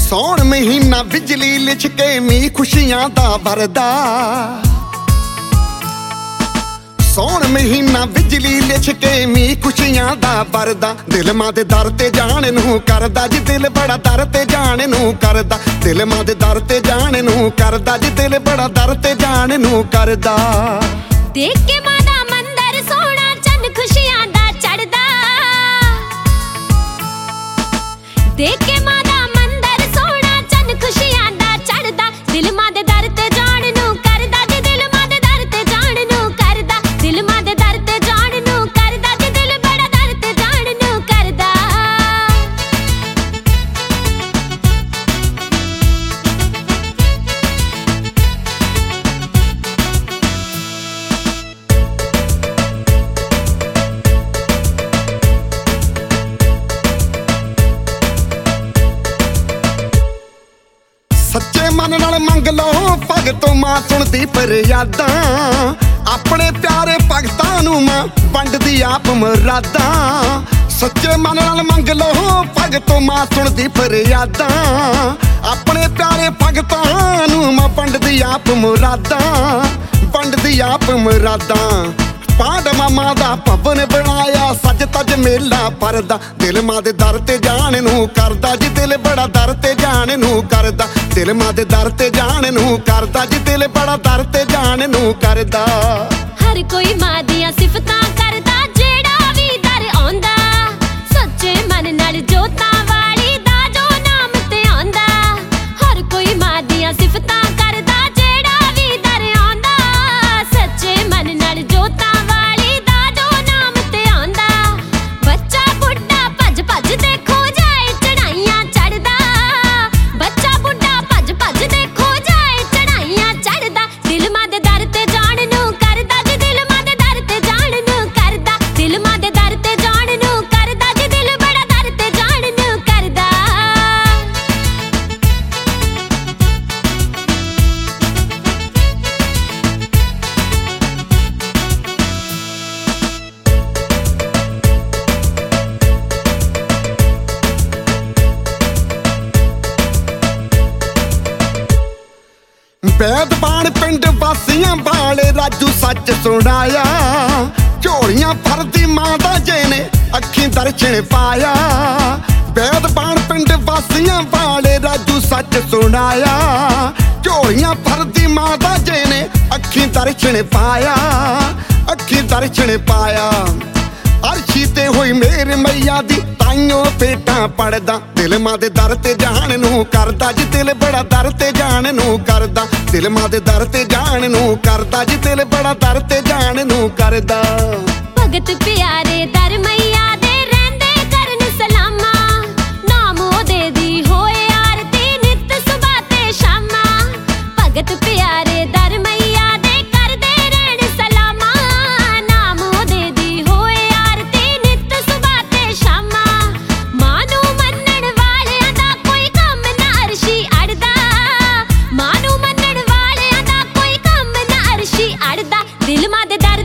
ਸੌਣ ਮਹੀਨਾ ਬਿਜਲੀ ਲਿਸ਼ਕੇ ਮੀਂਹ ਖੁਸ਼ੀਆਂ ਦਾ ਵਰਦਾ। ਸੌਣ ਮਹੀਨਾ ਬਿਜਲੀ ਲਿਸ਼ਕੇ ਮੀਂਹ ਖੁਸ਼ੀਆਂ ਦਾ ਵਰਦਾ। ਦਿਲ ਮਾਂ ਦੇ ਦਰ ਤੇ ਜਾਣ ਨੂੰ ਕਰਦਾ ਜੀ, ਦਿਲ ਬੜਾ ਦਰ ਤੇ ਜਾਣ ਨੂੰ ਕਰਦਾ। ਦਿਲ ਮਾਂ ਦੇ ਦਰ ਤੇ ਜਾਣ ਨੂੰ ਕਰਦਾ ਜੀ, ਦਿਲ ਬੜਾ ਦਰ ਤੇ ਜਾਣ ਨੂੰ ਕਰਦਾ। ਦੇਖ ਕੇ ਮਾਂ ਦਾ ਮੰਦਰ ਸੋਹਣਾ ਚੰਨ ਖੁਸ਼ੀਆਂ ਦਾ ਚੜਦਾ। ਦੇਖ ਕੇ ਮਾਂ ਦਾ ਮੰਦਰ ਸੋਹਣਾ ਚੰਨ ਖੁਸ਼ੀਆਂ ਦਾ ਚੜਦਾ। ਦਿਲ ਮਾਂ ਦੇ ਦਰ ਤੇ ਜਾਣ ਨੂੰ ਕਰਦਾ ਜੀ, ਦਿਲ ਮਾਂ ਦੇ ਦਰ ਤੇ ਜਾਣ ਨੂੰ ਕਰਦਾ। ਦਿਲ ਮਾਂ ਦੇ ਦਰ ਤੇ ਜਾਣ ਨੂੰ ਕਰਦਾ ਜੀ, ਦਿਲ ਬੜਾ ਦਰ ਤੇ ਜਾਣ ਨੂੰ ਕਰਦਾ। ਸੱਚੇ ਮਨ ਨਾਲ ਮੰਗ ਲਓ ਭਗਤੋਂ ਮਾਂ ਸੁਣਦੀ ਫਰਿਆਦਾਂ। ਆਪਣੇ ਪਿਆਰੇ ਭਗਤਾਂ ਨੂੰ ਮਾਂ ਵੰਡਦੀ ਆਪ ਮੁਰਾਦਾਂ। ਸੱਚੇ ਮਨ ਨਾਲ ਮੰਗ ਲਓ ਭਗਤੋਂ ਮਾਂ ਸੁਣਦੀ ਫਰਿਆਦਾਂ। ਆਪਣੇ ਪਿਆਰੇ ਭਗਤਾਂ ਨੂੰ ਮਾਂ ਵੰਡਦੀ ਆਪ ਮੁਰਾਦਾਂ। ਵੰਡਦੀ ਆਪ ਮੁਰਾਦਾਂ। ਪਾਂਡ ਮਾਮਾ ਦਾ ਭਵਨ ਬਣਾਇਆ ਸੱਜ ਤੱਜ ਮੇਲਾ ਭਰਦਾ। ਦਿਲ ਮਾਂ ਦੇ ਦਰ ਤੇ ਜਾਣ ਨੂੰ ਕਰਦਾ ਜੀ, ਦਿਲ ਬੜਾ ਦਰ ਤੇ ਜਾਣ ਨੂੰ ਕਰਦਾ। ਦਿਲ ਮਾਂ ਦੇ ਦਰ ਤੇ ਜਾਣ ਨੂੰ ਕਰਦਾ ਜੀ, ਦਿਲ ਬੜਾ ਦਰ ਤੇ ਜਾਣ ਨੂੰ ਕਰਦਾ। ਹਰ ਕੋਈ ਮਾਂ ਦੀਆਂ ਸਿਫਤਾਂ ਕਰਦਾ ਜਿਹੜਾ ਵੀ ਦਰ ਆਉਂਦਾ। ਸੱਚੇ ਮਨ ਨਾਲ ਜੋਤਾਂ ਵਾਲੀ ਦਾ ਜੋ ਨਾਮ ਤੇ ਆਉਂਦਾ। ਹਰ ਕੋਈ ਮਾਂ ਦੀਆਂ ਸਿਫਤਾਂ ਕਰਦਾ ਜਿਹੜਾ ਵੀ ਦਰ ਆਉਂਦਾ। ਸੱਚੇ ਮਨ ਨਾਲ ਜੋਤਾਂ ਵਾਲੀ ਦਾ ਜੋ ਨਾਮ ਤੇ ਆਉਂਦਾ। ਬੱਚਾ ਬੁੱਢਾ ਭੱਜ ਭੱਜ ਦੇਖੋ ਜਾਏ ਚੜਾਈਆਂ ਚੜਦਾ। ਬੱਚਾ ਬੁੱਢਾ ਭੱਜ ਭੱਜ ਦੇਖੋ ਜਾਏ ਚੜਾਈਆਂ ਚੜਦਾ। ਦਿਲ ਮਾਂ ਦੇ ਦਰ ਤੇ ਜਾਣ ਨੂੰ ਕਰਦਾ ਜੀ, ਦਿਲ ਮਾਂ ਦੇ ਦਰ ਤੇ ਜਾਣ ਨੂੰ ਕਰਦਾ। ਦਿਲ ਮਾਂ ਦੇ ਦਰ ਤੇ ਜਾਣ ਨੂੰ ਕਰਦਾ ਜੀ, ਦਿਲ ਬੜਾ ਦਰ ਤੇ ਜਾਣ ਨੂੰ ਕਰਦਾ। ਬੈਦਬਾਨ ਪਿੰਡ ਵਾਸੀਆਂ ਵਾਲੇ ਰਾਜੂ ਸੱਚ ਸੁਣਾਇਆ। ਝੋਲੀਆਂ ਫਰਦੀ ਮਾਂ ਦਾ ਜਿਹਨੇ ਅੱਖੀਂ ਦਰਸ਼ਨ ਪਾਇਆ। ਬੈਦਬਾਨ ਪਿੰਡ ਵਾਸੀਆਂ ਵਾਲੇ ਰਾਜੂ ਸੱਚ ਸੁਣਾਇਆ। ਝੋਲੀਆਂ ਫਰਦੀ ਮਾਂ ਦਾ ਜਿਹਨੇ ਅੱਖੀਂ ਦਰਸ਼ਨ ਪਾਇਆ। ਅੱਖੀਂ ਦਰਸ਼ਨ ਪਾਇਆ। ਅਰਸ਼ੀ ਤੇ ਹੋਈ ਮੇਰ ਮਈਆ ਦੀ ਤਾਈਓ ਭੇਟਾਂ ਪੜਦਾ। ਦਿਲ ਮਾਂ ਦੇ ਦਰ ਤੇ ਜਾਣ ਨੂੰ ਕਰਦਾ ਜੀ, ਦਿਲ ਬੜਾ ਦਰ ਤੇ ਜਾਣ ਨੂੰ ਕਰਦਾ। ਦਿਲ ਮਾਂ ਦੇ ਦਰ ਤੇ ਜਾਣ ਨੂੰ ਕਰਦਾ ਜੀ, ਦਿਲ ਬੜਾ ਦਰ ਤੇ ਜਾਣ ਨੂੰ ਕਰਦਾ। ਭਗਤ ਪਿਆਰੇ ਦਰ ਮਈਆ ਦੇ ਰਹਿੰਦੇ ਕਰਨ ਸਲਾਮਾਂ। ਨਾਮ ਉਹਦੇ ਦੀ ਹੋਏ ਆਰਤੀ ਨਿਤ ਸੁਬਹ ਤੇ ਸ਼ਾਮਾਂ। ਭਗਤ ਪਿਆਰੇ ਦਰ ਮਈਆ ਦੇ ਕਰਦੇ ਰਹਿਣ ਸਲਾਮਾਂ। ਨਾਮ ਉਹਦੇ ਦੀ ਹੋਏ ਆਰਤੀ ਨਿਤ ਸੁਬਹ ਤੇ ਸ਼ਾਮਾਂ। ਮਾਂ ਨੂੰ ਮੰਨਣ ਵਾਲਿਆਂ ਦਾ ਕੋਈ ਕੰਮ ਨਾ ਅਰਸ਼ੀ ਅੜਦਾ। ਮਾਂ ਨੂੰ ਮੰਨਣ ਵਾਲਿਆਂ ਦਾ ਕੋਈ ਕੰਮ ਨਾ ਅਰਸ਼ੀ ਅੜਦਾ। ਦਿਲ ਮਾਂ ਦੇ ਦਰ